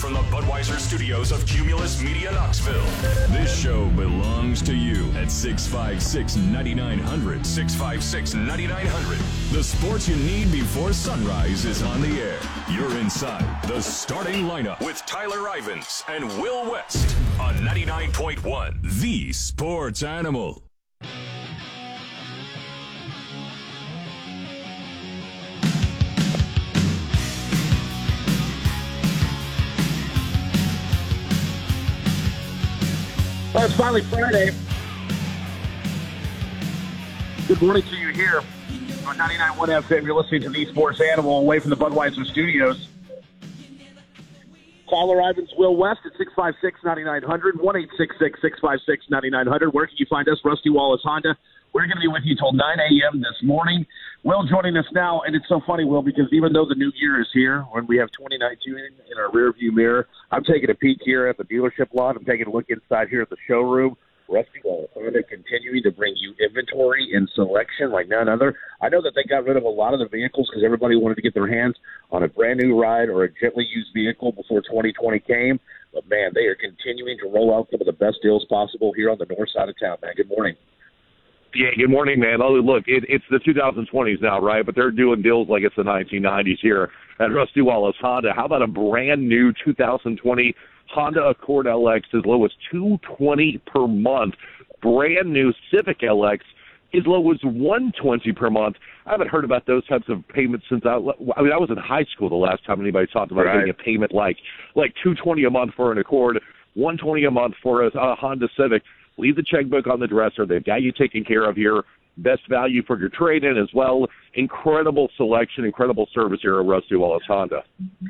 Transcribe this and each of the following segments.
from the Budweiser studios of Cumulus Media Knoxville. This show belongs to you at 656-9900. 656-9900. The sports you need before sunrise is on the air. You're inside the starting lineup with Tyler Ivins and Will West on 99.1, The Sports Animal. Well, it's finally Friday. Good morning to you here on 99.1 FM. You're listening to The Sports Animal away from the Budweiser studios. Tyler Ivins, Will West at 656-9900, 1-866-656-9900. Where can you find us? Rusty Wallace Honda. We're going to be with you till 9 a.m. this morning. Will joining us now, and it's so funny, Will, because even though the new year is here, when we have 2019 in our rearview mirror, I'm taking a peek here at the dealership lot. I'm taking a look inside here at the showroom. Rusty Wallace Honda continuing to bring you inventory and selection like none other. I know that they got rid of a lot of the vehicles because everybody wanted to get their hands on a brand new ride or a gently used vehicle before 2020 came. But, man, they are continuing to roll out some of the best deals possible here on the north side of town, man. Good morning. Yeah, good morning, man. Oh, look, it's the 2020s now, right? But they're doing deals like it's the 1990s here at Rusty Wallace Honda. How about a brand new 2020 Honda Accord LX as low as $220 per month? Brand new Civic LX as low as $120 per month. I haven't heard about those types of payments since I was in high school the last time anybody talked about getting a payment like $220 a month for an Accord, $120 a month for a Honda Civic. Leave the checkbook on the dresser. They've got you taken care of here. Best value for your trade-in as well. Incredible selection, incredible service here at Rusty Wallace Honda.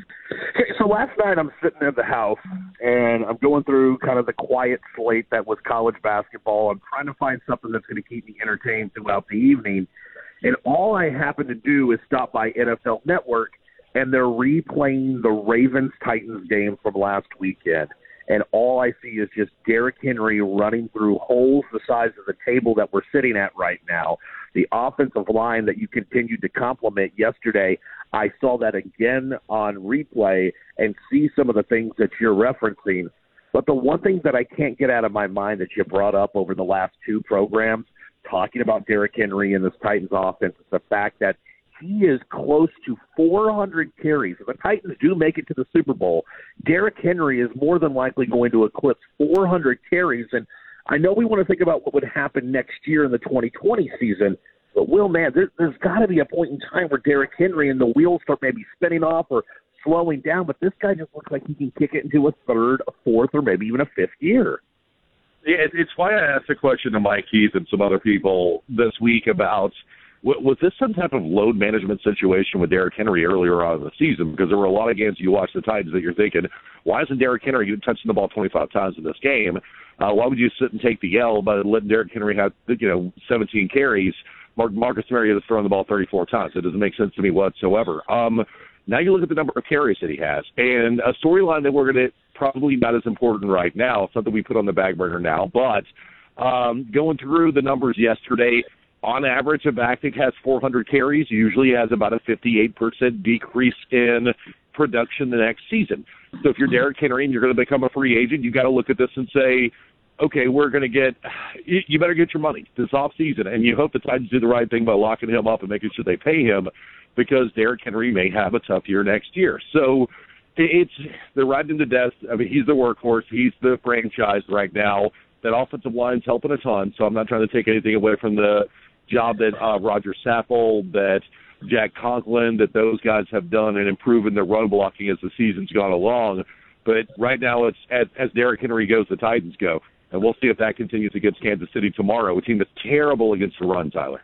Okay, so last night I'm sitting in the house, and I'm going through kind of the quiet slate that was college basketball. I'm trying to find something that's going to keep me entertained throughout the evening. And all I happen to do is stop by NFL Network, and they're replaying the Ravens-Titans game from last weekend. And all I see is just Derrick Henry running through holes the size of the table that we're sitting at right now. The offensive line that you continued to compliment yesterday, I saw that again on replay and see some of the things that you're referencing. But the one thing that I can't get out of my mind that you brought up over the last two programs, talking about Derrick Henry and this Titans offense, is the fact that he is close to 400 carries. If the Titans do make it to the Super Bowl, Derrick Henry is more than likely going to eclipse 400 carries. And I know we want to think about what would happen next year in the 2020 season, but, Will, man, there's got to be a point in time where Derrick Henry and the wheels start maybe spinning off or slowing down, but this guy just looks like he can kick it into a third, a fourth, or maybe even a fifth year. Yeah, it's why I asked a question to Mike Keith and some other people this week about – was this some type of load management situation with Derrick Henry earlier on in the season? Because there were a lot of games you watched the Titans that you're thinking, why isn't Derrick Henry touching the ball 25 times in this game? Why would you sit and take the L by letting Derrick Henry have 17 carries? Marcus Mariota is throwing the ball 34 times. It doesn't make sense to me whatsoever. Now you look at the number of carries that he has, and a storyline that we're going to probably not as important right now. It's something we put on the back burner now, but going through the numbers yesterday. On average, a back that has 400 carries usually has about a 58% decrease in production the next season. So if you're Derrick Henry and you're going to become a free agent, you got to look at this and say, okay, you better get your money this offseason. And you hope the Titans do the right thing by locking him up and making sure they pay him, because Derrick Henry may have a tough year next year. So they're riding him to death. I mean, he's the workhorse. He's the franchise right now. That offensive line's helping a ton, so I'm not trying to take anything away from the job that Roger Saffold, that Jack Conklin, that those guys have done in improving their run blocking as the season's gone along. But right now, it's as Derrick Henry goes, the Titans go. And we'll see if that continues against Kansas City tomorrow, a team that's terrible against the run, Tyler.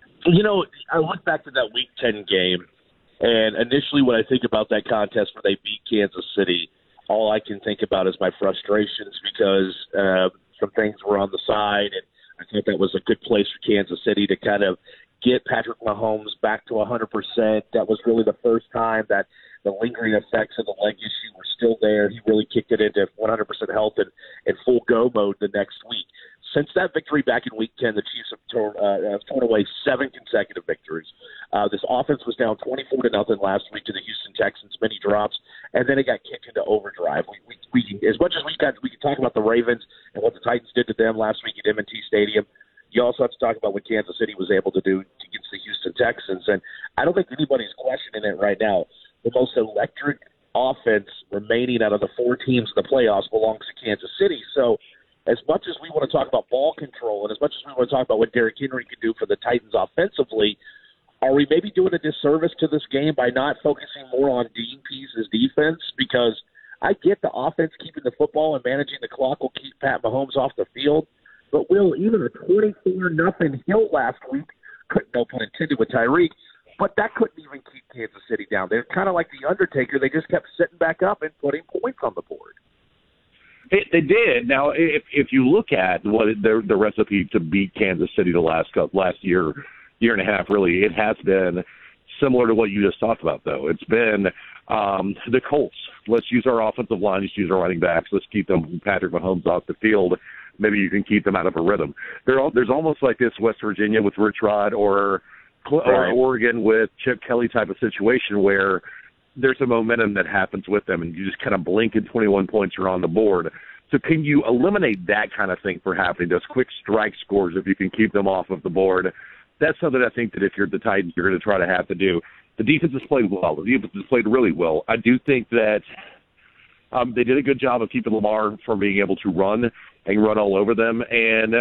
I look back to that Week 10 game, and initially when I think about that contest where they beat Kansas City, all I can think about is my frustrations because some things were on the side, and I think that was a good place for Kansas City to kind of get Patrick Mahomes back to 100%. That was really the first time that the lingering effects of the leg issue were still there. He really kicked it into 100% health and full go mode the next week. since that victory back in Week 10, the Chiefs have torn away 7 consecutive victories. This offense was down 24-0 last week to the Houston Texans, many drops, and then it got kicked into overdrive. We as much as we can talk about the Ravens and what the Titans did to them last week at M&T Stadium, you also have to talk about what Kansas City was able to do against the Houston Texans. And I don't think anybody's questioning it right now. The most electric offense remaining out of the 4 teams in the playoffs belongs to Kansas City. So as much as we want to talk about ball control and as much as we want to talk about what Derrick Henry can do for the Titans offensively, are we maybe doing a disservice to this game by not focusing more on Dean Pease's defense? Because I get the offense keeping the football and managing the clock will keep Pat Mahomes off the field. But, Will, even a 24-0 Hill last week, no pun intended with Tyreek, but that couldn't even keep Kansas City down. They're kind of like the Undertaker. They just kept sitting back up and putting points on the board. They did. Now, if you look at what the recipe to beat Kansas City the last year and a half, really, it has been similar to what you just talked about, though. It's been the Colts. Let's use our offensive line. Let's use our running backs. Let's keep Patrick Mahomes off the field. Maybe you can keep them out of a rhythm. There's almost like this West Virginia with Rich Rod or Oregon with Chip Kelly type of situation where there's a momentum that happens with them, and you just kind of blink and 21 points are on the board. So can you eliminate that kind of thing from happening, those quick strike scores, if you can keep them off of the board? That's something I think that if you're the Titans, you're going to try to have to do. The defense has played well. The defense has played really well. I do think that they did a good job of keeping Lamar from being able to run and run all over them, and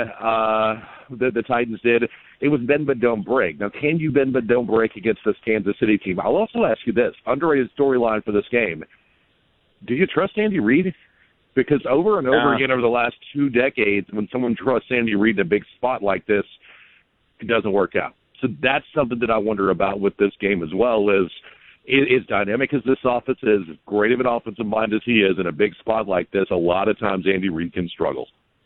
the Titans did. It was bend but don't break. Now, can you bend but don't break against this Kansas City team? I'll also ask you this, underrated storyline for this game. Do you trust Andy Reid? Because over and over again over the last 2 decades, when someone trusts Andy Reid in a big spot like this, it doesn't work out. So that's something that I wonder about with this game as well, is dynamic as this offense is, as great of an offensive mind as he is, in a big spot like this, a lot of times Andy Reid can struggle.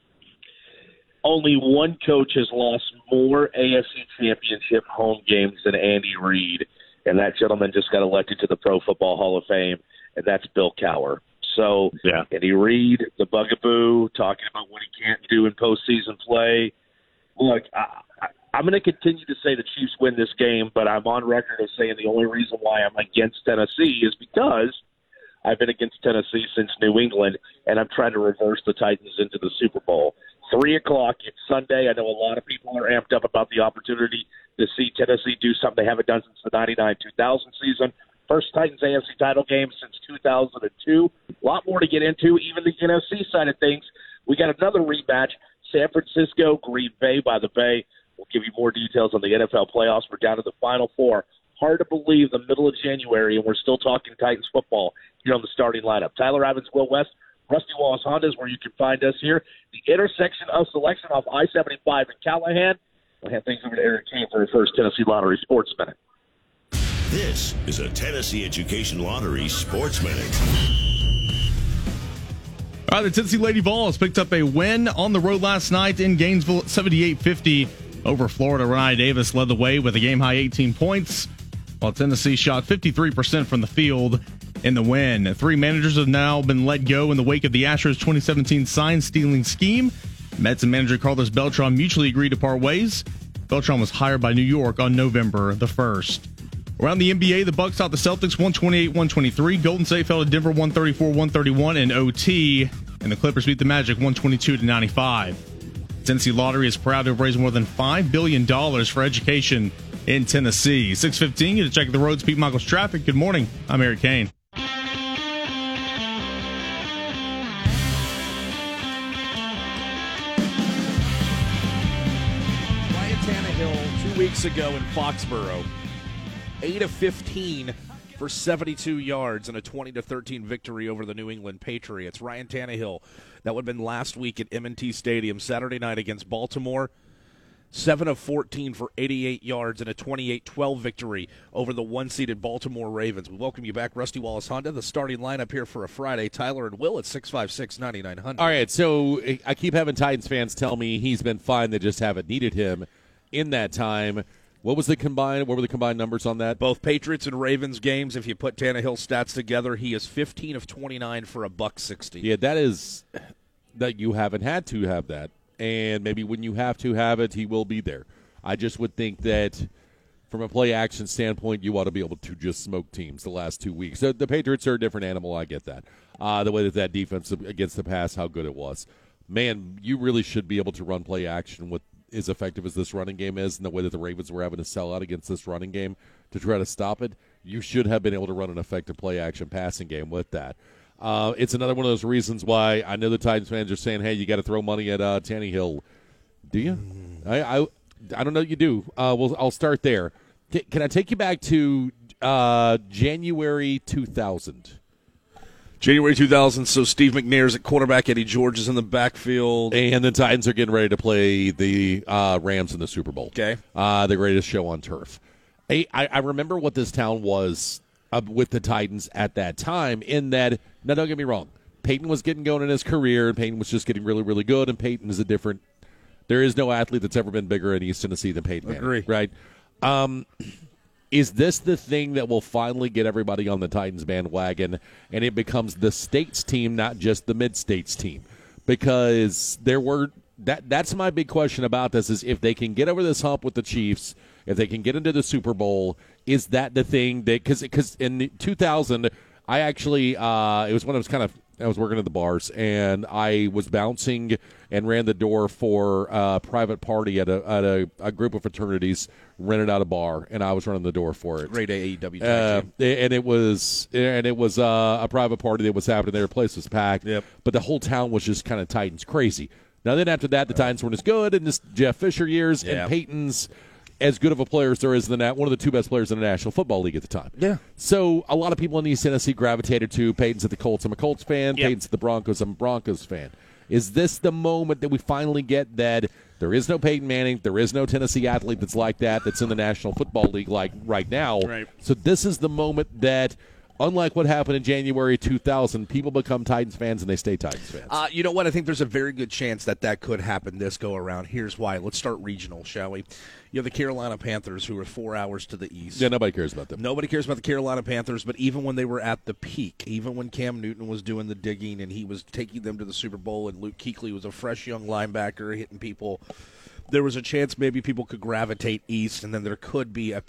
Only one coach has lost more AFC Championship home games than Andy Reid, and that gentleman just got elected to the Pro Football Hall of Fame, and that's Bill Cowher. So Andy Reid, the bugaboo, talking about what he can't do in postseason play. Look, I'm going to continue to say the Chiefs win this game, but I'm on record as saying the only reason why I'm against Tennessee is because I've been against Tennessee since New England, and I'm trying to reverse the Titans into the Super Bowl. 3 o'clock, it's Sunday. I know a lot of people are amped up about the opportunity to see Tennessee do something they haven't done since the 99-2000 season. First Titans AFC title game since 2002. A lot more to get into, even the NFC side of things. We got another rematch, San Francisco, Green Bay by the Bay. We'll give you more details on the NFL playoffs. We're down to the Final Four. Hard to believe the middle of January, and we're still talking Titans football here on the starting lineup. Tyler Ivins, Will West, Rusty Wallace Honda is where you can find us here. The intersection of selection off I-75 in Callahan. We'll hand things over to Eric Kane for his first Tennessee Lottery Sports Minute. This is a Tennessee Education Lottery Sports Minute. All right, the Tennessee Lady Vols picked up a win on the road last night in Gainesville, 78-50 over Florida. Renai Davis led the way with a game-high 18 points, while Tennessee shot 53% from the field in the win. 3 managers have now been let go in the wake of the Astros' 2017 sign-stealing scheme. Mets and manager Carlos Beltran mutually agreed to part ways. Beltran was hired by New York on November the 1st. Around the NBA, the Bucks topped the Celtics 128-123. Golden State fell to Denver 134-131 in OT. And the Clippers beat the Magic 122-95. Tennessee Lottery is proud to have raised more than $5 billion for education in Tennessee. 6:15, to check the roads, Pete Michaels traffic. Good morning. I'm Eric Kane. Ryan Tannehill 2 weeks ago in Foxborough, 8 of 15 for 72 yards and a 20-13 victory over the New England Patriots. Ryan Tannehill, that would have been last week at M&T Stadium, Saturday night against Baltimore. 7 of 14 for 88 yards and a 28-12 victory over the 1-seeded Baltimore Ravens. We welcome you back, Rusty Wallace Honda, the starting lineup here for a Friday. Tyler and Will at 656-9900. All right, so I keep having Titans fans tell me he's been fine. They just haven't needed him in that time. What were the combined numbers on that? Both Patriots and Ravens games, if you put Tannehill's stats together, he is 15 of 29 for $160. Yeah, that you haven't had to have that and maybe when you have to have it, he will be there. I just would think that from a play action standpoint, you ought to be able to just smoke teams the last 2 weeks. So the Patriots are a different animal. I get that. The way that defense against the pass, how good it was. Man, you really should be able to run play action with as effective as this running game is, and the way that the Ravens were having to sell out against this running game to try to stop it. You should have been able to run an effective play action passing game with that. It's another one of those reasons why I know the Titans fans are saying, hey, you got to throw money at Tannehill. Do you? I don't know you do. I'll start there. Can I take you back to January 2000? January 2000, so Steve McNair's at quarterback, Eddie George is in the backfield. And the Titans are getting ready to play the Rams in the Super Bowl. Okay. The greatest show on turf. I remember what this town was with the Titans at that time, in that, now don't get me wrong, Peyton was getting going in his career, and Peyton was just getting really, really good, and Peyton is there is no athlete that's ever been bigger in East Tennessee than Peyton Manning. Agree. Right? Is this the thing that will finally get everybody on the Titans bandwagon, and it becomes the states team, not just the mid-states team? Because that's my big question about this, is if they can get over this hump with the Chiefs, if they can get into the Super Bowl, is that the thing that – because in 2000, I actually it was when I was working at the bars, and I was bouncing and ran the door for a private party at a group of fraternities, rented out a bar, and I was running the door for it. Great AEW. And it was a private party that was happening there. The place was packed, Yep. But the whole town was just kind of Titans crazy. Now then after that, the Titans weren't as good in this Jeff Fisher years, and Peyton's as good of a player as there is one of the two best players in the National Football League at the time. Yeah. So a lot of people in East Tennessee gravitated to Peyton's at the Colts. I'm a Colts fan. Yep. Peyton's at the Broncos. I'm a Broncos fan. Is this the moment that we finally get that there is no Peyton Manning, there is no Tennessee athlete that's like that's in the National Football League like right now? Right. So this is the moment that, unlike what happened in January 2000, people become Titans fans and they stay Titans fans. You know what? I think there's a very good chance that could happen this go around. Here's why. Let's start regional, shall we? You have the Carolina Panthers, who are 4 hours to the east. Yeah, nobody cares about them. Nobody cares about the Carolina Panthers, but even when they were at the peak, even when Cam Newton was doing the digging and he was taking them to the Super Bowl and Luke Kuechly was a fresh young linebacker hitting people, there was a chance maybe people could gravitate east, and then there could be a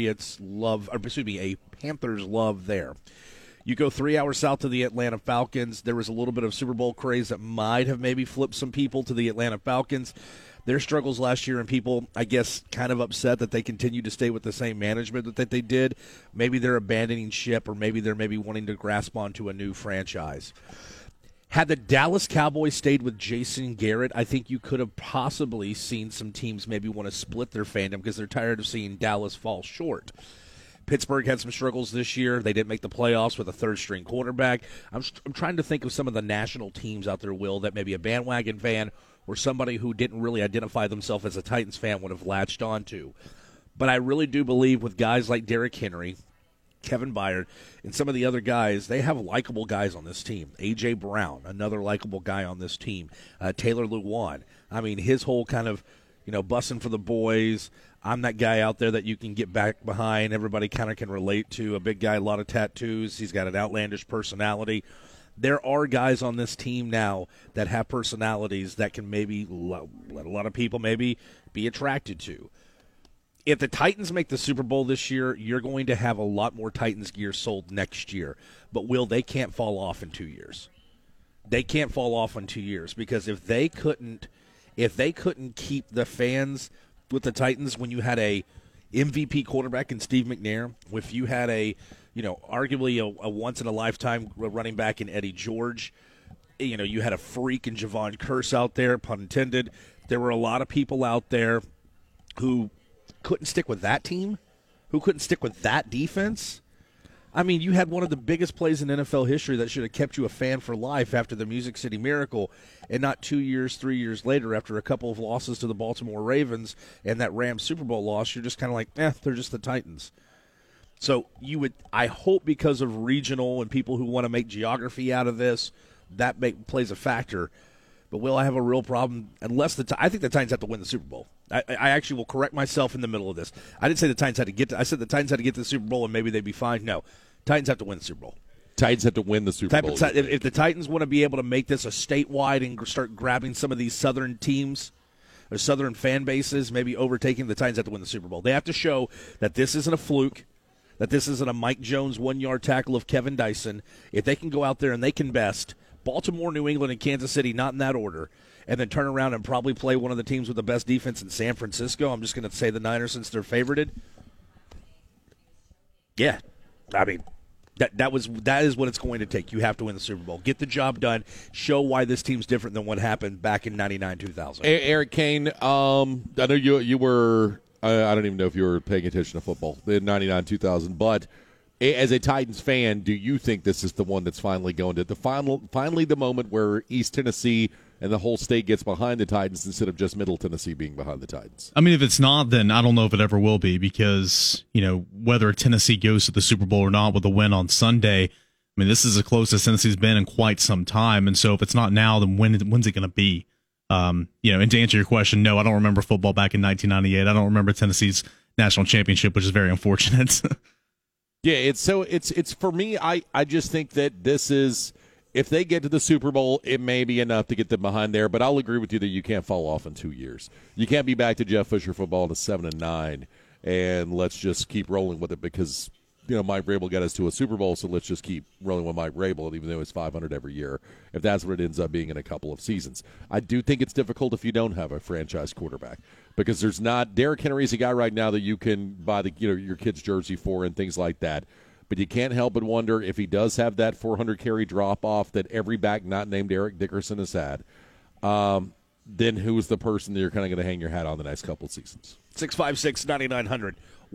Panthers love there. You go 3 hours south to the Atlanta Falcons. There was a little bit of Super Bowl craze that might have maybe flipped some people to the Atlanta Falcons. Their struggles last year, and people, I guess, kind of upset that they continue to stay with the same management that they did. Maybe they're abandoning ship, or maybe they're wanting to grasp onto a new franchise. Had the Dallas Cowboys stayed with Jason Garrett, I think you could have possibly seen some teams maybe want to split their fandom because they're tired of seeing Dallas fall short. Pittsburgh had some struggles this year. They didn't make the playoffs with a third-string quarterback. I'm trying to think of some of the national teams out there, Will, that maybe a bandwagon fan or somebody who didn't really identify themselves as a Titans fan would have latched onto. But I really do believe with guys like Derrick Henry, Kevin Byard, and some of the other guys, they have likable guys on this team. A.J. Brown, another likable guy on this team. Taylor Lewan. I mean, his whole kind of, bussing for the boys. I'm that guy out there that you can get back behind. Everybody kind of can relate to. A big guy, a lot of tattoos. He's got an outlandish personality. There are guys on this team now that have personalities that can maybe let a lot of people maybe be attracted to. If the Titans make the Super Bowl this year, you're going to have a lot more Titans gear sold next year. But, Will, they can't fall off in 2 years. They can't fall off in 2 years because if they couldn't keep the fans with the Titans when you had a MVP quarterback in Steve McNair, if you had arguably a once-in-a-lifetime running back in Eddie George, you had a freak in Javon Curse out there, pun intended. There were a lot of people out there who couldn't stick with that team, who couldn't stick with that defense. I mean, you had one of the biggest plays in NFL history that should have kept you a fan for life after the Music City Miracle, and not 2 years, 3 years later, after a couple of losses to the Baltimore Ravens and that Rams Super Bowl loss, you're just kind of like, they're just the Titans. So I hope because of regional and people who want to make geography out of this, that plays a factor. But, Will, I have a real problem unless I think the Titans have to win the Super Bowl. I actually will correct myself in the middle of this. I didn't say the Titans had to I said the Titans had to get to the Super Bowl and maybe they'd be fine. No, Titans have to win the Super Bowl. Titans have to win the Super Bowl. If the Titans want to be able to make this a statewide and start grabbing some of these Southern teams or Southern fan bases, maybe overtaking the Titans, have to win the Super Bowl. They have to show that this isn't a fluke, that this isn't a Mike Jones 1-yard tackle of Kevin Dyson. If they can go out there and they can best Baltimore, New England, and Kansas City, not in that order, and then turn around and probably play one of the teams with the best defense in San Francisco, I'm just going to say the Niners since they're favorited. Yeah, I mean, that is what it's going to take. You have to win the Super Bowl. Get the job done. Show why this team's different than what happened back in 99-2000. Eric Kane, I know you were I don't even know if you were paying attention to football in 99-2000, but as a Titans fan, do you think this is the one that's finally going to finally the moment where East Tennessee and the whole state gets behind the Titans instead of just Middle Tennessee being behind the Titans? I mean, if it's not, then I don't know if it ever will be, because, whether Tennessee goes to the Super Bowl or not with a win on Sunday, I mean, this is the closest Tennessee's been in quite some time. And so if it's not now, then when's it going to be? And to answer your question, no, I don't remember football back in 1998. I don't remember Tennessee's national championship, which is very unfortunate. Yeah, it's for me, I just think that this is, if they get to the Super Bowl, it may be enough to get them behind there, but I'll agree with you that you can't fall off in 2 years. You can't be back to Jeff Fisher football to 7-9, and let's just keep rolling with it because, Mike Vrabel got us to a Super Bowl, so let's just keep rolling with Mike Vrabel, even though it's 500 every year, if that's what it ends up being in a couple of seasons. I do think it's difficult if you don't have a franchise quarterback, because there's not – Derrick Henry's a guy right now that you can buy your kid's jersey for and things like that. But you can't help but wonder if he does have that 400-carry drop-off that every back not named Eric Dickerson has had, then who's the person that you're kind of going to hang your hat on the next couple of seasons? 656-9900.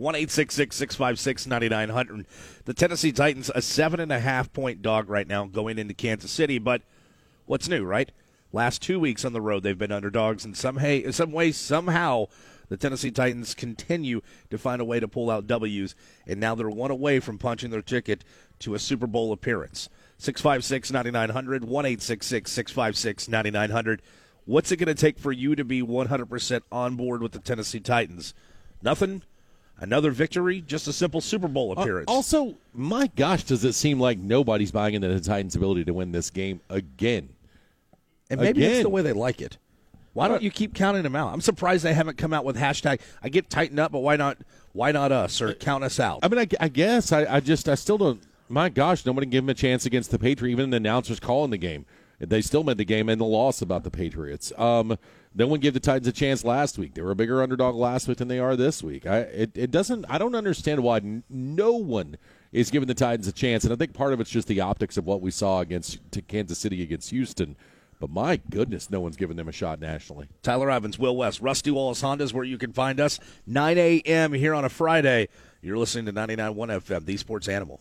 1-866-656-9900. The Tennessee Titans, a 7.5-point dog right now going into Kansas City. But what's new, right? Last 2 weeks on the road, they've been underdogs. In some way, somehow, the Tennessee Titans continue to find a way to pull out W's, and now they're one away from punching their ticket to a Super Bowl appearance. 656-9900, 1-866-656-9900. What's it going to take for you to be 100% on board with the Tennessee Titans? Nothing? Another victory? Just a simple Super Bowl appearance? Also, my gosh, does it seem like nobody's buying into the Titans' ability to win this game again? And maybe that's the way they like it. Why don't you keep counting them out? I'm surprised they haven't come out with hashtag, I get tighten up, but why not us or count us out? I mean, I guess I still don't. My gosh, nobody gave them a chance against the Patriots. Even the announcers calling the game, they still made the game and the loss about the Patriots. No one gave the Titans a chance last week. They were a bigger underdog last week than they are this week. I don't understand why no one is giving the Titans a chance, and I think part of it's just the optics of what we saw against Kansas City against Houston. But my goodness, no one's giving them a shot nationally. Tyler Evans, Will West, Rusty Wallace Honda is where you can find us. 9 a.m. here on a Friday. You're listening to 99.1 FM, the Sports Animal.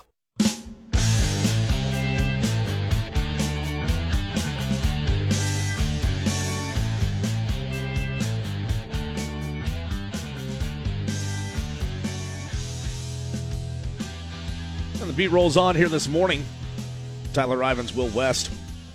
And the beat rolls on here this morning. Tyler Evans, Will West.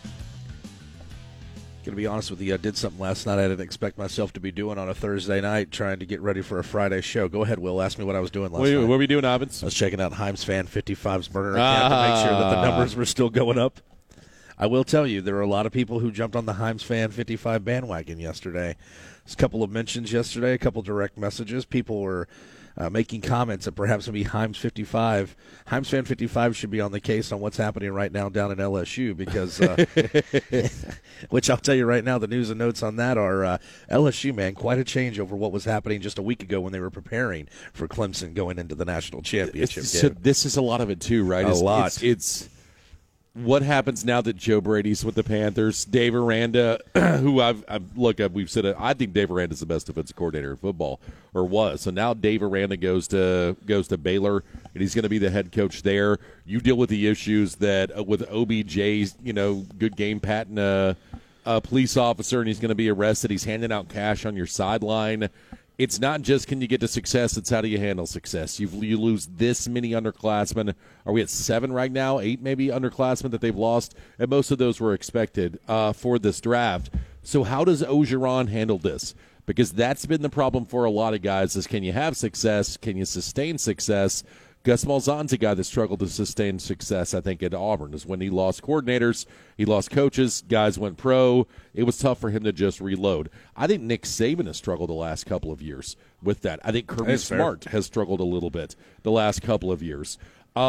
Going to be honest with you, I did something last night I didn't expect myself to be doing on a Thursday night, trying to get ready for a Friday show. Go ahead, Will. Ask me what I was doing last night. What were you doing, Evans? I was checking out Himes Fan 55's burner account to make sure that the numbers were still going up. I will tell you, there were a lot of people who jumped on the Himes Fan 55 bandwagon yesterday. There's a couple of mentions yesterday, a couple direct messages. People were making comments that perhaps maybe Himes Fan 55 should be on the case on what's happening right now down in LSU because, which I'll tell you right now, the news and notes on that are LSU, man, quite a change over what was happening just a week ago when they were preparing for Clemson going into the national championship game. So this is a lot of it too, right? A lot. It's what happens now that Joe Brady's with the Panthers. Dave Aranda, who we've said I think Dave Aranda's the best defensive coordinator in football, or was. So now Dave Aranda goes to Baylor, and he's going to be the head coach there. You deal with the issues that with OBJ's, good game patting a police officer, and he's going to be arrested. He's handing out cash on your sideline. It's not just can you get to success, it's how do you handle success. You lose this many underclassmen. Are we at 7 right now, 8 maybe underclassmen that they've lost? And most of those were expected for this draft. So how does Orgeron handle this? Because that's been the problem for a lot of guys is can you have success? Can you sustain success? Gus Malzahn's a guy that struggled to sustain success, I think, at Auburn. Is when he lost coordinators, he lost coaches, guys went pro. It was tough for him to just reload. I think Nick Saban has struggled the last couple of years with that. I think Kirby Smart has struggled a little bit the last couple of years.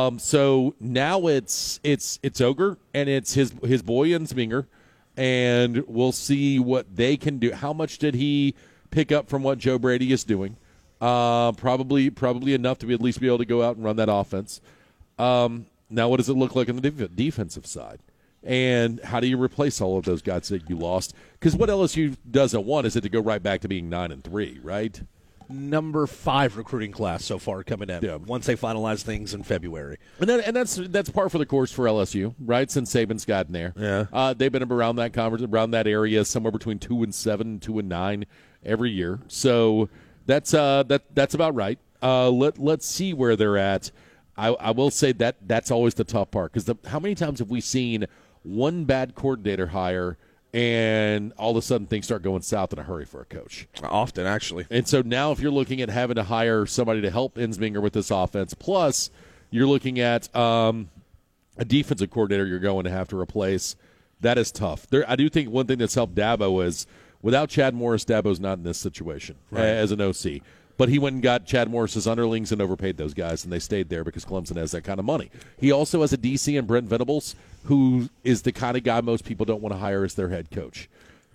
So now it's Ogre and it's his boy Ensminger, and we'll see what they can do. How much did he pick up from what Joe Brady is doing? Probably enough to at least be able to go out and run that offense. Now, what does it look like on the defensive side? And how do you replace all of those guys that you lost? Because what LSU doesn't want is it to go right back to being 9-3, right? Number 5 recruiting class so far coming in. Yeah. Once they finalize things in February, and that's par for the course for LSU, right? Since Saban's gotten there, they've been around that conference, around that area, somewhere between 2-7 and 2-9 every year. So. That's about right. Let's see where they're at. I will say that's always the tough part, because how many times have we seen one bad coordinator hire and all of a sudden things start going south in a hurry for a coach? Often, actually. And so now if you're looking at having to hire somebody to help Ensminger with this offense, plus you're looking at a defensive coordinator you're going to have to replace, that is tough. I do think one thing that's helped Dabo is, without Chad Morris, Dabo's not in this situation as an OC. But he went and got Chad Morris's underlings and overpaid those guys, and they stayed there because Clemson has that kind of money. He also has a DC in Brent Venables, who is the kind of guy most people don't want to hire as their head coach.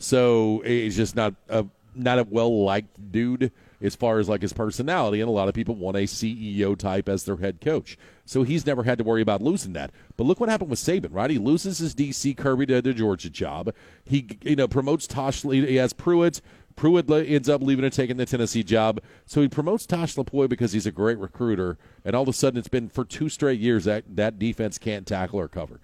So he's just not a well-liked dude as far as like his personality, and a lot of people want a CEO type as their head coach. So he's never had to worry about losing that. But look what happened with Saban, right? He loses his DC Kirby to the Georgia job. He promotes Tosh. He has Pruitt. Pruitt ends up leaving and taking the Tennessee job. So he promotes Tosh Lapoy because he's a great recruiter, and all of a sudden it's been for 2 straight years that defense can't tackle or cover.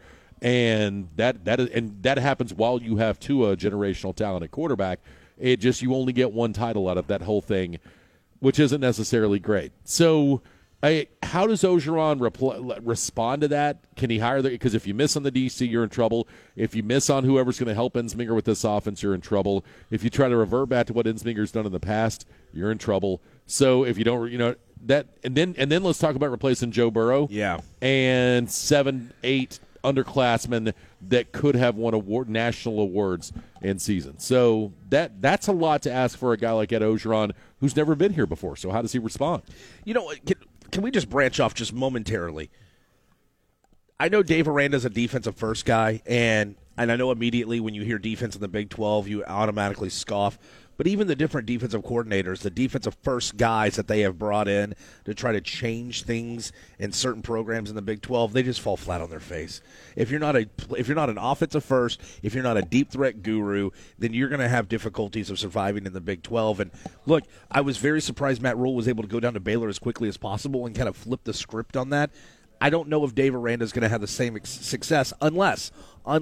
And that happens while you have Tua, generational talent at quarterback. You only get one title out of that whole thing, which isn't necessarily great. So how does Orgeron respond to that? Can he hire because if you miss on the DC, you're in trouble. If you miss on whoever's going to help Ensminger with this offense, you're in trouble. If you try to revert back to what Ensminger's done in the past, you're in trouble. So if you don't, that, and then let's talk about replacing Joe Burrow. Yeah. And 7-8 underclassmen that could have won national awards in season. So that's a lot to ask for a guy like Ed Orgeron, who's never been here before. So how does he respond? Can we just branch off just momentarily? I know Dave Aranda's a defensive first guy, and I know immediately when you hear defense in the Big 12, you automatically scoff. But even the different defensive coordinators, the defensive first guys that they have brought in to try to change things in certain programs in the Big 12, they just fall flat on their face. If you're not an offensive first, if you're not a deep threat guru, then you're going to have difficulties of surviving in the Big 12. And look, I was very surprised Matt Rule was able to go down to Baylor as quickly as possible and kind of flip the script on that. I don't know if Dave Aranda is going to have the same success unless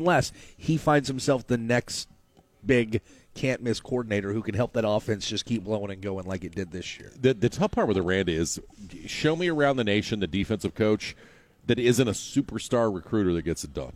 he finds himself the next big can't-miss coordinator who can help that offense just keep blowing and going like it did this year. The tough part with Aranda is, show me around the nation the defensive coach that isn't a superstar recruiter that gets it done,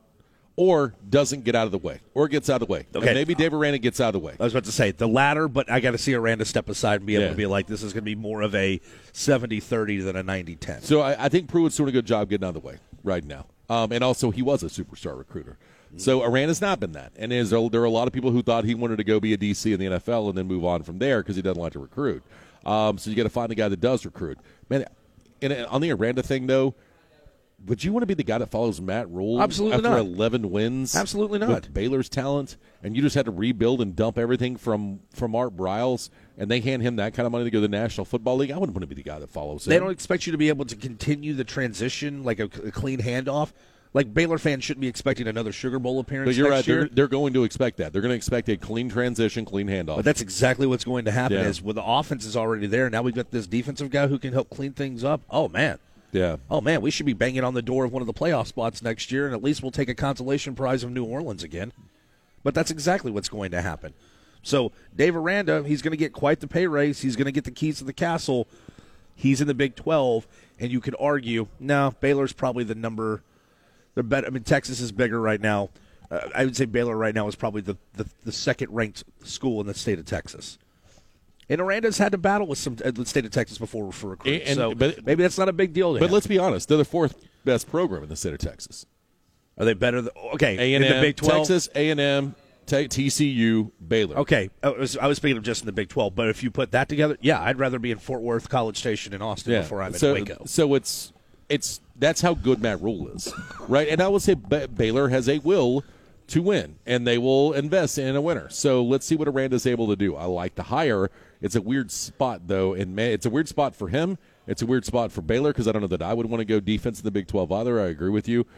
or doesn't get out of the way, or gets out of the way. Okay. And maybe Dave Aranda gets out of the way. I was about to say the latter, but I got to see Aranda step aside and be able to be like, this is going to be more of a 70-30 than a 90-10. So I think Pruitt's doing a good job getting out of the way right now. And also he was a superstar recruiter. So Aranda's not been that. And there are a lot of people who thought he wanted to go be a DC in the NFL and then move on from there because he doesn't like to recruit. So you got to find a guy that does recruit. Man, on the Aranda thing, though, would you want to be the guy that follows Matt Rule Absolutely after not. 11 wins? Absolutely not. With Baylor's talent, and you just had to rebuild and dump everything from Art Briles, and they hand him that kind of money to go to the National Football League? I wouldn't want to be the guy that follows him. They don't expect you to be able to continue the transition like a clean handoff. Like, Baylor fans shouldn't be expecting another Sugar Bowl appearance but you're next right. year. They're going to expect that. They're going to expect a clean transition, clean handoff. But that's exactly what's going to happen is when the offense is already there, now we've got this defensive guy who can help clean things up. Oh, man. Yeah. Oh, man, we should be banging on the door of one of the playoff spots next year, and at least we'll take a consolation prize of New Orleans again. But that's exactly what's going to happen. So Dave Aranda, he's going to get quite the pay raise. He's going to get the keys to the castle. He's in the Big 12, and you could argue, no, Baylor's probably the number – they're better. I mean, Texas is bigger right now. I would say Baylor right now is probably the second-ranked school in the state of Texas. And Aranda's had to battle with some the state of Texas before for recruits, but maybe that's not a big deal to But him. let's be honest, they're the fourth best program in the state of Texas. Are they better? Okay, A&M, in the Big 12? Texas, A&M, TCU, Baylor. Okay, I was speaking of just in the Big 12, but if you put that together, yeah, I'd rather be in Fort Worth, College Station, and Austin before I'm in Waco. So it's that's how good Matt Rule is, right? And I will say Baylor has a will to win, and they will invest in a winner. So let's see what Aranda's able to do. I like the hire. It's a weird spot, though, and it's a weird spot for him. It's a weird spot for Baylor because I don't know that I would want to go defense in the Big 12 either. I agree with you.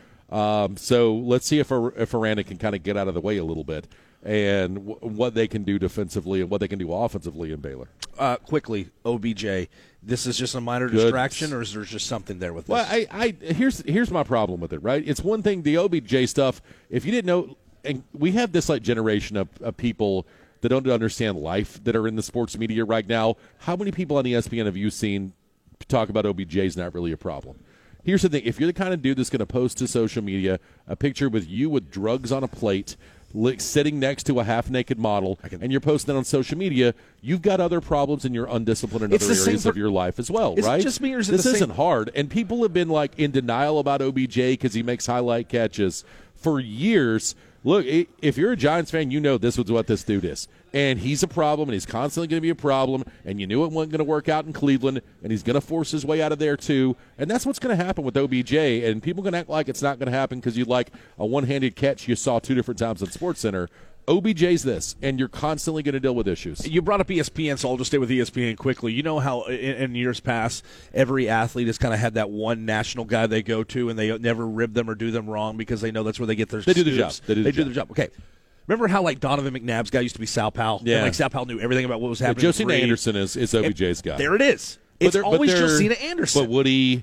So let's see if Aranda can kind of get out of the way a little bit and what they can do defensively and what they can do offensively in Baylor. Quickly, OBJ, this is just a minor distraction, or is there just something there with this? Well, here's my problem with it, right? It's one thing, the OBJ stuff, if you didn't know, and we have this like generation of people that don't understand life that are in the sports media right now. How many people on ESPN have you seen talk about OBJ is not really a problem? Here's the thing. If you're the kind of dude that's going to post to social media a picture with you with drugs on a plate, sitting next to a half-naked model, and you're posting that on social media, you've got other problems and you're undisciplined in other areas of your life as well, right? Just me, or is it this isn't hard. And people have been like in denial about OBJ because he makes highlight catches for years. Look, if you're a Giants fan, you know this was what this dude is. And he's a problem, and he's constantly going to be a problem, and you knew it wasn't going to work out in Cleveland, and he's going to force his way out of there too. And that's what's going to happen with OBJ, and people are going to act like it's not going to happen because you like a one-handed catch you saw 2 different times at SportsCenter. OBJ's this, and you're constantly going to deal with issues. You brought up ESPN, so I'll just stay with ESPN quickly. You know how in years past, every athlete has kind of had that one national guy they go to, and they never rib them or do them wrong because they know that's where they get their They do the scoops. job. They do the job. Okay. Remember how like Donovan McNabb's guy used to be Sal Powell? Yeah. And, like Sal Powell knew everything about what was happening. Josina Anderson is OBJ's guy. There it is. It's always Josina Anderson. But Woody,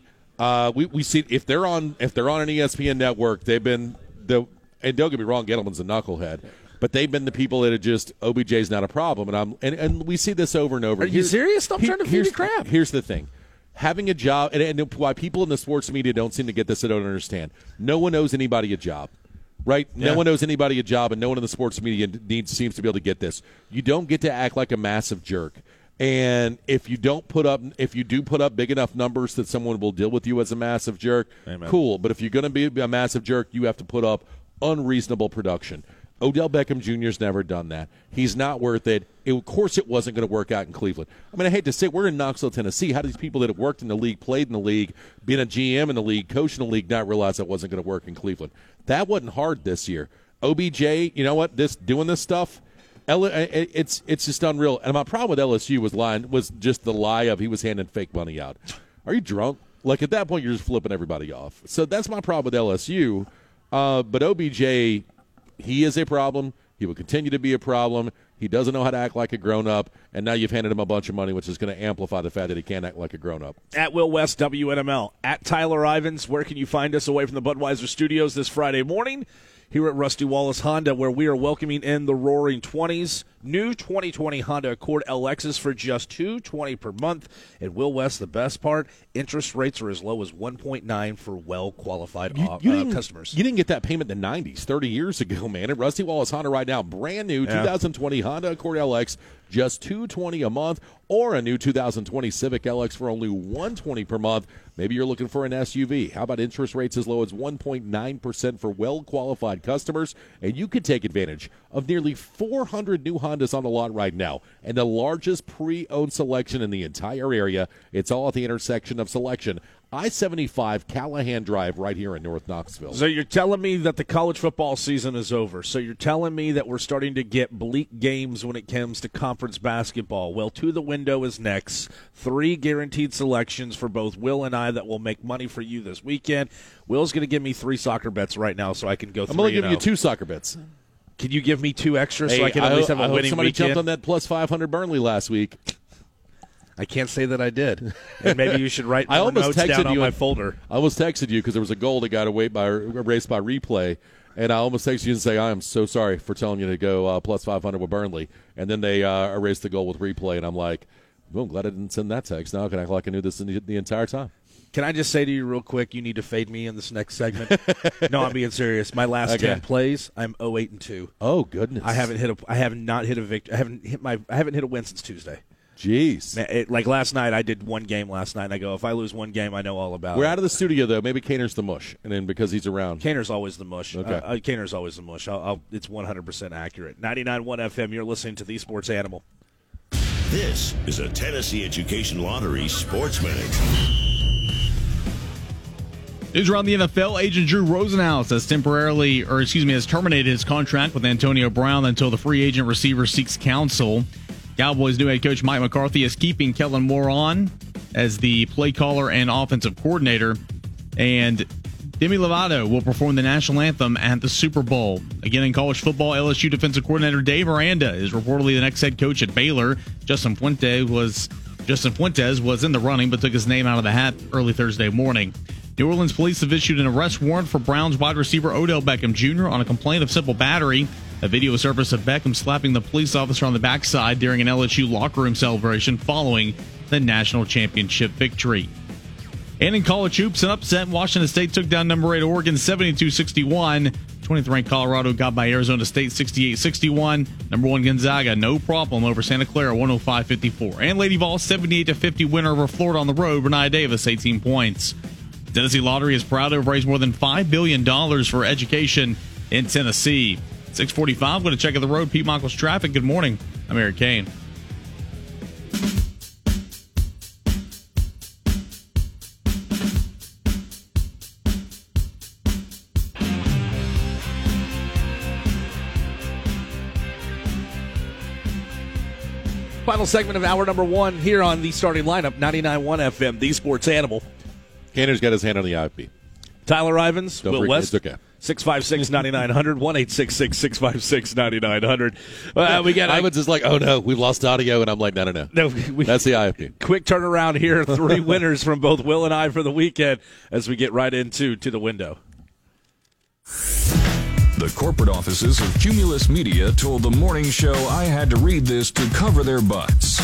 we see if they're on an ESPN network, they've been and don't get me wrong, Gettleman's a knucklehead. But they've been the people that are just OBJ's not a problem, and we see this over and over. Are you serious? Stop trying to feed me crap. Here's the thing: having a job, and why people in the sports media don't seem to get this, I don't understand. No one owes anybody a job, right? Yeah. No one owes anybody a job, and no one in the sports media seems to be able to get this. You don't get to act like a massive jerk. And if you do put up big enough numbers that someone will deal with you as a massive jerk, Amen. Cool. But if you're going to be a massive jerk, you have to put up unreasonable production. Odell Beckham Jr.'s never done that. He's not worth it. Of course it wasn't going to work out in Cleveland. I mean, I hate to say it, we're in Knoxville, Tennessee. How do these people that have worked in the league, played in the league, been a GM in the league, coached in the league, not realize it wasn't going to work in Cleveland? That wasn't hard this year. OBJ, you know what? Doing this stuff, it's just unreal. And my problem with LSU was just the lie of he was handing fake money out. Are you drunk? Like, at that point, you're just flipping everybody off. So that's my problem with LSU. But OBJ, he is a problem. He will continue to be a problem. He doesn't know how to act like a grown-up, and now you've handed him a bunch of money, which is going to amplify the fact that he can't act like a grown-up. At Will West, WNML. At Tyler Ivins, where can you find us away from the Budweiser Studios this Friday morning? Here at Rusty Wallace Honda, where we are welcoming in the Roaring 20s. New 2020 Honda Accord LXs for just $220 per month. At Will West, the best part, interest rates are as low as 1.9 for well-qualified customers. You didn't get that payment in the 90s, 30 years ago, man. At Rusty Wallace Honda right now, brand new 2020 Honda Accord LX, just $220 a month, or a new 2020 Civic LX for only $120 per month. Maybe you're looking for an SUV. How about interest rates as low as 1.9% for well-qualified customers? And you could take advantage of nearly 400 new Hondas on the lot right now, and the largest pre-owned selection in the entire area. It's all at the intersection of selection. I-75 Callahan Drive right here in North Knoxville. So you're telling me that the college football season is over. So you're telling me that we're starting to get bleak games when it comes to conference basketball. Well, To the Window is next. 3 guaranteed selections for both Will and I that will make money for you this weekend. Will's going to give me 3 soccer bets right now so I can go 3-0. I'm going to give you 2 soccer bets. Can you give me 2 extras so I can at least have a winning somebody weekend? jumped on that plus 500 Burnley last week. I can't say that I did. And maybe you should write I more almost notes texted down on you my folder. I almost texted you because there was a goal that got erased by replay, and I almost texted you and say, I am so sorry for telling you to go plus 500 with Burnley. And then they erased the goal with replay, and I'm like, well, I'm glad I didn't send that text. Now I can act like I knew this the entire time. Can I just say to you real quick, you need to fade me in this next segment? No, I'm being serious. My last 10 plays, I'm 0-8-2. Oh goodness! I haven't hit a win since Tuesday. Jeez. Man, like last night, I did one game last night, and I go, if I lose one game, I know all about We're it. out of the studio, though. Maybe Kaner's the mush, and then because he's around. Kaner's always the mush. Okay. Kaner's always the mush. It's 100% accurate. 99.1 FM, you're listening to The Sports Animal. This is a Tennessee Education Lottery Sports Minute. News around the NFL. Agent Drew Rosenhaus has terminated his contract with Antonio Brown until the free agent receiver seeks counsel. Cowboys' new head coach Mike McCarthy is keeping Kellen Moore on as the play caller and offensive coordinator. And Demi Lovato will perform the national anthem at the Super Bowl. Again, in college football, LSU defensive coordinator Dave Aranda is reportedly the next head coach at Baylor. Justin Fuentes was in the running but took his name out of the hat early Thursday morning. New Orleans police have issued an arrest warrant for Browns wide receiver Odell Beckham Jr. on a complaint of simple battery. A video surfaced of Beckham slapping the police officer on the backside during an LSU locker room celebration following the national championship victory. And in college hoops, an upset, Washington State took down number 8 Oregon 72-61. 23th-ranked Colorado got by Arizona State 68-61. Number 1 Gonzaga, no problem over Santa Clara 105-54. And Lady Vol 78-50 winner over Florida on the road. Renai Davis 18 points. Tennessee Lottery is proud to have raised more than $5 billion for education in Tennessee. 6:45, going to check out the road. Pete Michaels traffic. Good morning. I'm Eric Kane. Final segment of hour number 1 here on the starting lineup, 99.1 FM, The Sports Animal. Kaner's got his hand on the IFB. Tyler Ivins, Will West. It's okay. 656-9900, 1-866-656-9900. We got Ivins is like, oh no, we've lost audio, and I'm like, no. That's the IFB. Quick turnaround here. 3 winners from both Will and I for the weekend as we get right into the window. The corporate offices of Cumulus Media told the morning show I had to read this to cover their butts.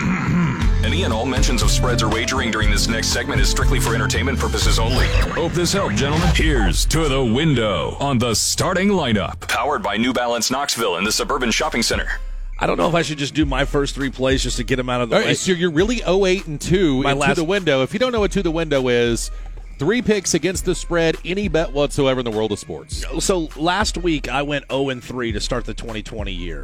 Any and all mentions of spreads or wagering during this next segment is strictly for entertainment purposes only. Hope this helped, gentlemen. Here's to the window on the starting lineup. Powered by New Balance Knoxville in the Suburban Shopping Center. I don't know if I should just do my first 3 plays just to get them out of the way. So you're really 0-8-2 into the window. If you don't know what to the window is, 3 picks against the spread, any bet whatsoever in the world of sports. So last week I went 0-3 to start the 2020 year.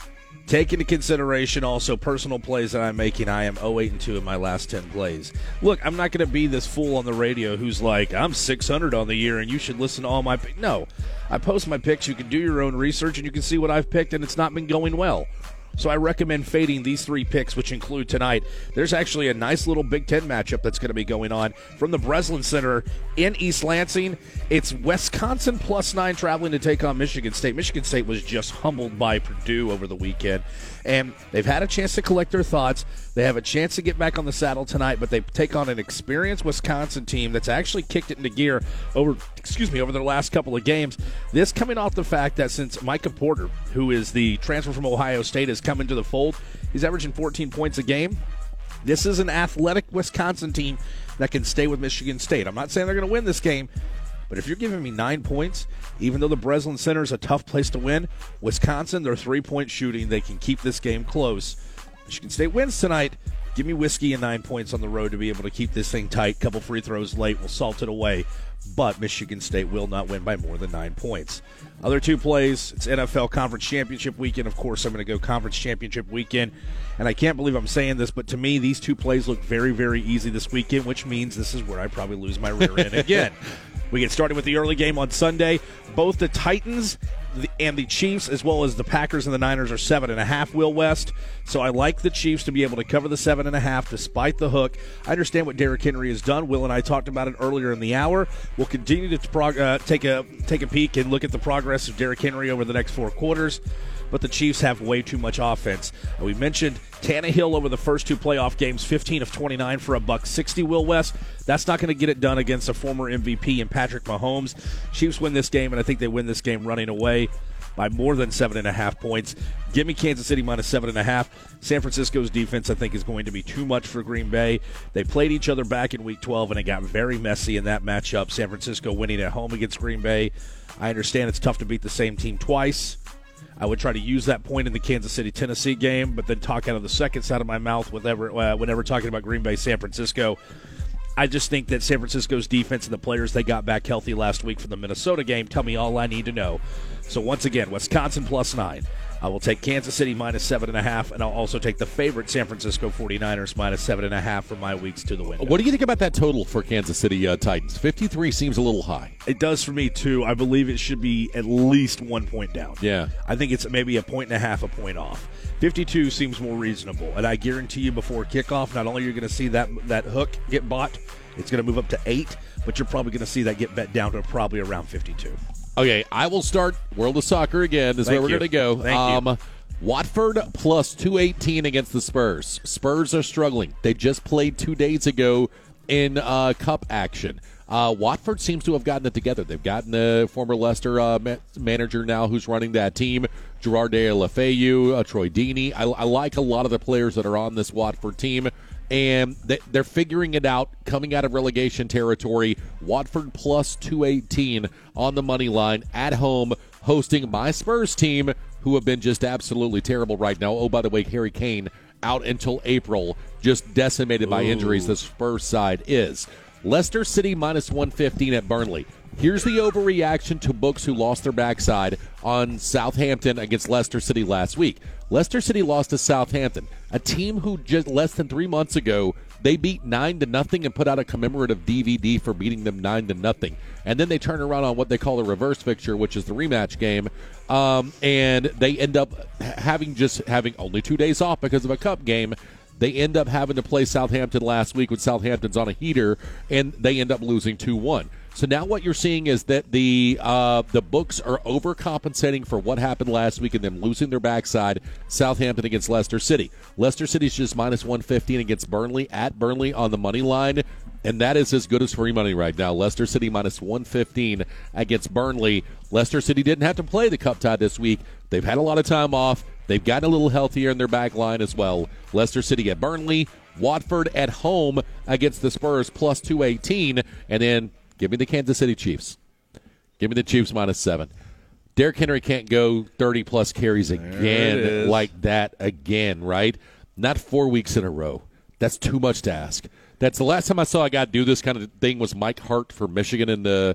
Take into consideration also personal plays that I'm making, I am 0-8-2 in my last 10 plays. Look, I'm not going to be this fool on the radio who's like, I'm 600 on the year and you should listen to all my picks. No, I post my picks. You can do your own research and you can see what I've picked, and it's not been going well. So I recommend fading these 3 picks, which include tonight. There's actually a nice little Big Ten matchup that's going to be going on from the Breslin Center in East Lansing. It's Wisconsin +9 traveling to take on Michigan State. Michigan State was just humbled by Purdue over the weekend, and they've had a chance to collect their thoughts. They have a chance to get back on the saddle tonight, but they take on an experienced Wisconsin team that's actually kicked it into gear over their last couple of games. This coming off the fact that since Micah Porter, who is the transfer from Ohio State, has come into the fold, he's averaging 14 points a game. This is an athletic Wisconsin team that can stay with Michigan State. I'm not saying they're going to win this game, but if you're giving me 9 points, even though the Breslin Center is a tough place to win, Wisconsin, their 3-point shooting, they can keep this game close. Michigan State wins tonight. Give me whiskey and 9 points on the road to be able to keep this thing tight. Couple free throws late. We'll salt it away. But Michigan State will not win by more than 9 points. Other 2 plays, it's NFL Conference Championship weekend. Of course, I'm going to go Conference Championship weekend. And I can't believe I'm saying this, but to me, these 2 plays look very, very easy this weekend, which means this is where I probably lose my rear end again. We get started with the early game on Sunday. Both the Titans and the Chiefs, as well as the Packers and the Niners, are 7.5, Will West. So I like the Chiefs to be able to cover the 7.5 despite the hook. I understand what Derrick Henry has done. Will and I talked about it earlier in the hour. We'll continue to take a peek and look at the progress of Derrick Henry over the next 4 quarters. But the Chiefs have way too much offense. We mentioned Tannehill over the first 2 playoff games, 15 of 29 for $160, Will West. That's not going to get it done against a former MVP and Patrick Mahomes. Chiefs win this game, and I think they win this game running away by more than 7.5 points. Give me Kansas City minus 7.5. San Francisco's defense, I think, is going to be too much for Green Bay. They played each other back in Week 12, and it got very messy in that matchup. San Francisco winning at home against Green Bay. I understand it's tough to beat the same team twice. I would try to use that point in the Kansas City-Tennessee game, but then talk out of the second side of my mouth whenever talking about Green Bay-San Francisco. I just think that San Francisco's defense and the players they got back healthy last week from the Minnesota game tell me all I need to know. So once again, Wisconsin +9. I will take Kansas City -7.5, and I'll also take the favorite San Francisco 49ers -7.5 for my weeks to the window. What do you think about that total for Kansas City Titans? 53 seems a little high. It does for me, too. I believe it should be at least 1 point down. Yeah. I think it's maybe 1.5 a point off. 52 seems more reasonable, and I guarantee you before kickoff, not only are you going to see that hook get bought, it's going to move up to 8, but you're probably going to see that get bet down to probably around 52. Okay, I will start World of Soccer again. This is where we're going to go. Thank you. Watford +218 against the Spurs. Spurs are struggling. They just played 2 days ago in cup action. Watford seems to have gotten it together. They've gotten the former Leicester manager now who's running that team, Gerard Deulofeu, Troy Deeney. I like a lot of the players that are on this Watford team, and they're figuring it out coming out of relegation territory. Watford +218 on the money line at home, hosting my Spurs team, who have been just absolutely terrible right now. Oh, by the way, Harry Kane out until April, just decimated by injuries. The Spurs side is. Leicester City -115 at Burnley. Here's the overreaction to books who lost their backside on Southampton against Leicester City last week. Leicester City lost to Southampton, a team who just less than 3 months ago, they beat 9-0 and put out a commemorative DVD for beating them 9-0. And then they turn around on what they call a reverse fixture, which is the rematch game, and they end up having only 2 days off because of a cup game. They end up having to play Southampton last week when Southampton's on a heater, and they end up losing 2-1. So now what you're seeing is that the books are overcompensating for what happened last week and them losing their backside. Southampton against Leicester City. Leicester City's just -115 against Burnley, at Burnley on the money line, and that is as good as free money right now. Leicester City -115 against Burnley. Leicester City didn't have to play the cup tie this week. They've had a lot of time off. They've gotten a little healthier in their back line as well. Leicester City at Burnley. Watford at home against the Spurs +218. And then give me the Kansas City Chiefs. Give me the Chiefs -7. Derrick Henry can't go 30-plus carries again like that again, right? Not 4 weeks in a row. That's too much to ask. That's the last time I saw a guy do this kind of thing was Mike Hart for Michigan in the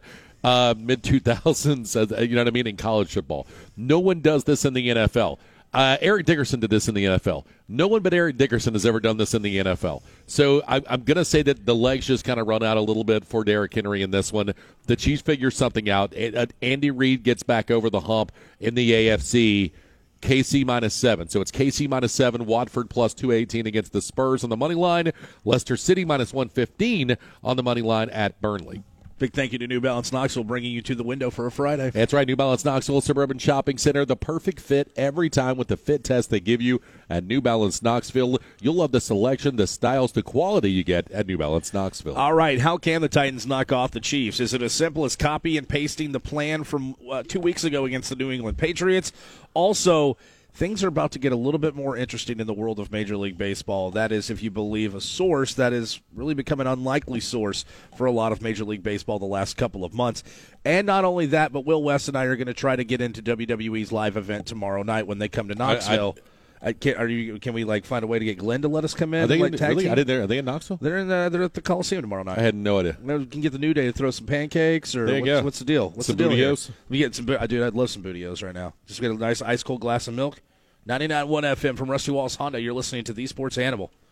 mid-2000s, you know what I mean, in college football. No one does this in the NFL. Eric Dickerson did this in the NFL. No one but Eric Dickerson has ever done this in the NFL. So I'm going to say that the legs just kind of run out a little bit for Derrick Henry in this one. The Chiefs figure something out. Andy Reid gets back over the hump in the AFC. KC -7. So it's KC -7, Watford +218 against the Spurs on the money line. Leicester City -115 on the money line at Burnley. Big thank you to New Balance Knoxville, bringing you to the window for a Friday. That's right, New Balance Knoxville Suburban Shopping Center. The perfect fit every time with the fit test they give you at New Balance Knoxville. You'll love the selection, the styles, the quality you get at New Balance Knoxville. All right, how can the Titans knock off the Chiefs? Is it as simple as copy and pasting the plan from 2 weeks ago against the New England Patriots? Also, things are about to get a little bit more interesting in the world of Major League Baseball. That is, if you believe a source that has really become an unlikely source for a lot of Major League Baseball the last couple of months. And not only that, but Will West and I are going to try to get into WWE's live event tomorrow night when they come to Knoxville. Can we find a way to get Glenn to let us come in? Are they in Knoxville? They're at the Coliseum tomorrow night. I had no idea. We can get the New Day to throw some pancakes, or what's the deal? What's some the deal Bootios? Here? We get some. Dude, I'd love some Bootios right now. Just get a nice ice cold glass of milk. 99.1 FM from Rusty Walls Honda. You're listening to The Sports Animal.